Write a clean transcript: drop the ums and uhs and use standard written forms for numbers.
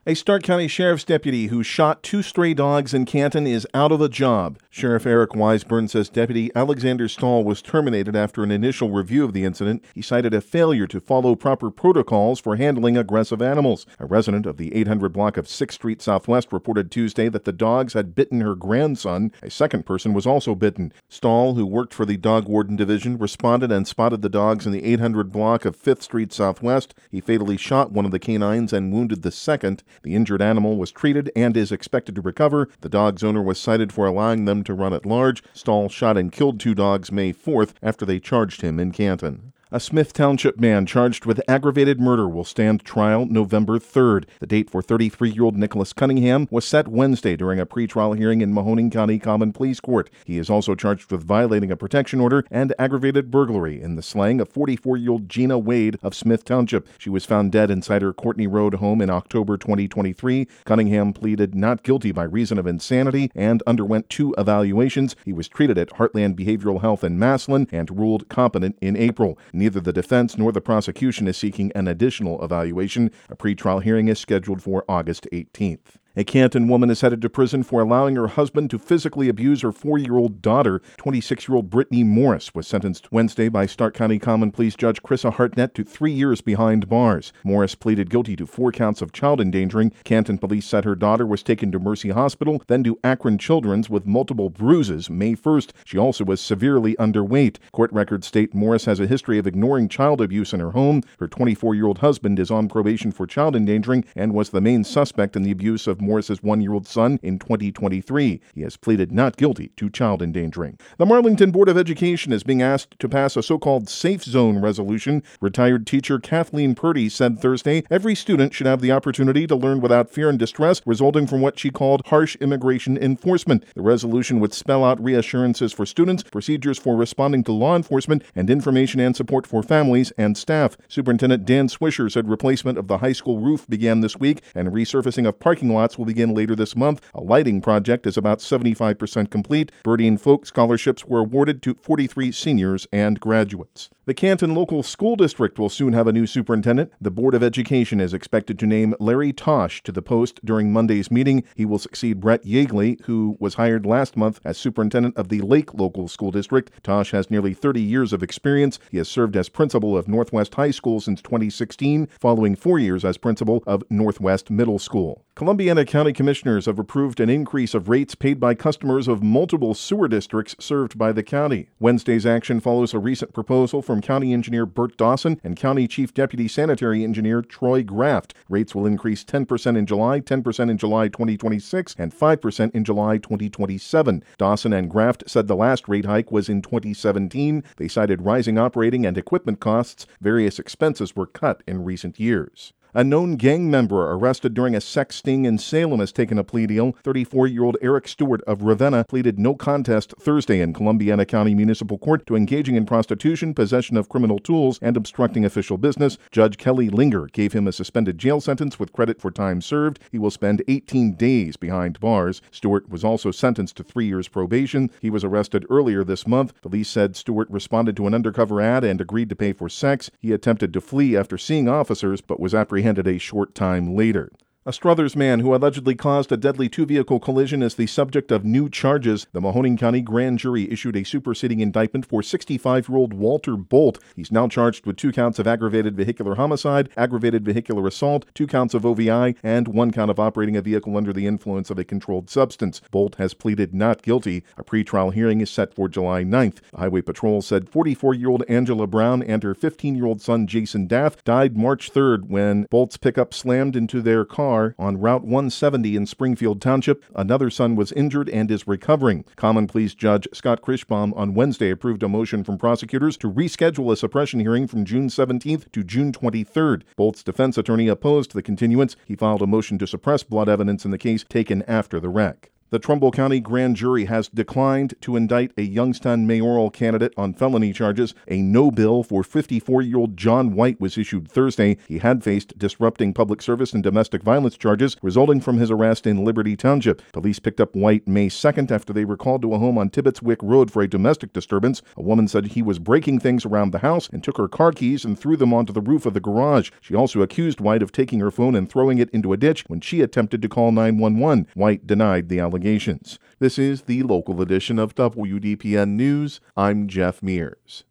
A Stark County Sheriff's deputy who shot 2 stray dogs in Canton is out of a job. Sheriff Eric Weisburn says Deputy Alexander Stahl was terminated after an initial review of the incident. He cited a failure to follow proper protocols for handling aggressive animals. A resident of the 800 block of 6th Street Southwest reported Tuesday that the dogs had bitten her grandson. A second person was also bitten. Stahl, who worked for the Dog Warden Division, responded and spotted the dogs in the 800 block of 5th Street Southwest. He fatally shot one of the canines and wounded the second. The injured animal was treated and is expected to recover. The dog's owner was cited for allowing them to run at large. Stahl shot and killed 2 dogs May 4th after they charged him in Canton. A Smith Township man charged with aggravated murder will stand trial November 3rd. The date for 33-year-old Nicholas Cunningham was set Wednesday during a pretrial hearing in Mahoning County Common Pleas Court. He is also charged with violating a protection order and aggravated burglary in the slaying of 44-year-old Gina Wade of Smith Township. She was found dead inside her Courtney Road home in October 2023. Cunningham pleaded not guilty by reason of insanity and underwent 2 evaluations. He was treated at Heartland Behavioral Health in Massillon and ruled competent in April. Neither the defense nor the prosecution is seeking an additional evaluation. A pretrial hearing is scheduled for August 18th. A Canton woman is headed to prison for allowing her husband to physically abuse her 4-year-old daughter. 26-year-old Brittany Morris was sentenced Wednesday by Stark County Common Pleas Judge Krissa Hartnett to 3 years behind bars. Morris pleaded guilty to 4 counts of child endangering. Canton police said her daughter was taken to Mercy Hospital, then to Akron Children's with multiple bruises May 1st. She also was severely underweight. Court records state Morris has a history of ignoring child abuse in her home. Her 24-year-old husband is on probation for child endangering and was the main suspect in the abuse of Morris's 1-year-old son in 2023. He has pleaded not guilty to child endangering. The Marlington Board of Education is being asked to pass a so-called safe zone resolution. Retired teacher Kathleen Purdy said Thursday every student should have the opportunity to learn without fear and distress resulting from what she called harsh immigration enforcement. The resolution would spell out reassurances for students, procedures for responding to law enforcement, and information and support for families and staff. Superintendent Dan Swisher said replacement of the high school roof began this week and resurfacing of parking lots will begin later this month. A lighting project is about 75% complete. Birdie and Folk scholarships were awarded to 43 seniors and graduates. The Canton Local School District will soon have a new superintendent. The Board of Education is expected to name Larry Tosh to the post during Monday's meeting. He will succeed Brett Yeagley, who was hired last month as superintendent of the Lake Local School District. Tosh has nearly 30 years of experience. He has served as principal of Northwest High School since 2016, following 4 years as principal of Northwest Middle School. Columbiana County Commissioners have approved an increase of rates paid by customers of multiple sewer districts served by the county. Wednesday's action follows a recent proposal from County Engineer Bert Dawson and County Chief Deputy Sanitary Engineer Troy Graft. Rates will increase 10% in July, 10% in July 2026, and 5% in July 2027. Dawson and Graft said the last rate hike was in 2017. They cited rising operating and equipment costs. Various expenses were cut in recent years. A known gang member arrested during a sex sting in Salem has taken a plea deal. 34-year-old Eric Stewart of Ravenna pleaded no contest Thursday in Columbiana County Municipal Court to engaging in prostitution, possession of criminal tools, and obstructing official business. Judge Kelly Linger gave him a suspended jail sentence with credit for time served. He will spend 18 days behind bars. Stewart was also sentenced to 3 years probation. He was arrested earlier this month. Police said Stewart responded to an undercover ad and agreed to pay for sex. He attempted to flee after seeing officers, but was apprehended a short time later. A Struthers man who allegedly caused a deadly 2-vehicle collision is the subject of new charges. The Mahoning County grand jury issued a superseding indictment for 65-year-old Walter Bolt. He's now charged with 2 counts of aggravated vehicular homicide, aggravated vehicular assault, 2 counts of OVI, and 1 count of operating a vehicle under the influence of a controlled substance. Bolt has pleaded not guilty. A pretrial hearing is set for July 9th. The Highway Patrol said 44-year-old Angela Brown and her 15-year-old son Jason Daff died March 3rd when Bolt's pickup slammed into their car on Route 170 in Springfield Township. Another son was injured and is recovering. Common Pleas Judge Scott Krischbaum on Wednesday approved a motion from prosecutors to reschedule a suppression hearing from June 17th to June 23rd. Bolt's defense attorney opposed the continuance. He filed a motion to suppress blood evidence in the case taken after the wreck. The Trumbull County Grand Jury has declined to indict a Youngstown mayoral candidate on felony charges. A no bill for 54-year-old John White was issued Thursday. He had faced disrupting public service and domestic violence charges resulting from his arrest in Liberty Township. Police picked up White May 2nd after they were called to a home on Tibbetts Wick Road for a domestic disturbance. A woman said he was breaking things around the house and took her car keys and threw them onto the roof of the garage. She also accused White of taking her phone and throwing it into a ditch when she attempted to call 911. White denied the allegations. This is the local edition of WDPN News. I'm Jeff Mears.